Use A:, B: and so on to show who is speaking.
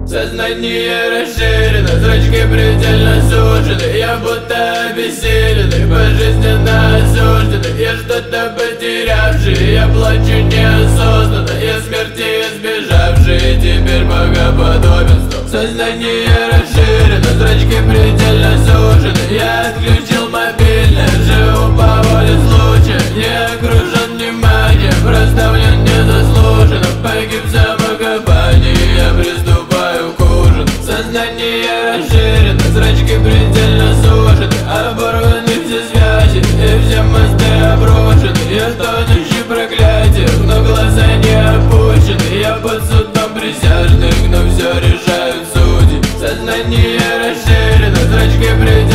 A: Сознание расширено, зрачки предельно сужены. Я будто обессиленный, пожизненно осужденный. Я что-то потерявший, я плачу неосознанно. Я смерти избежавший, теперь богоподобен стал. Сознание расширено, зрачки предельно сужены. Я отключил мобильное, живу по воле случая. Не окружен вниманием, проставлен незаслуженно. Погиб в самокопании, я приступаю к ужину. Сознание расширено, зрачки предельно сужены. Оборваны все связи и все мосты обрушены. Я тонущий в проклятиях, но глаза не опущены. Я под судом присяжных, но все решают судьи. Сознание расширено, зрачки предельно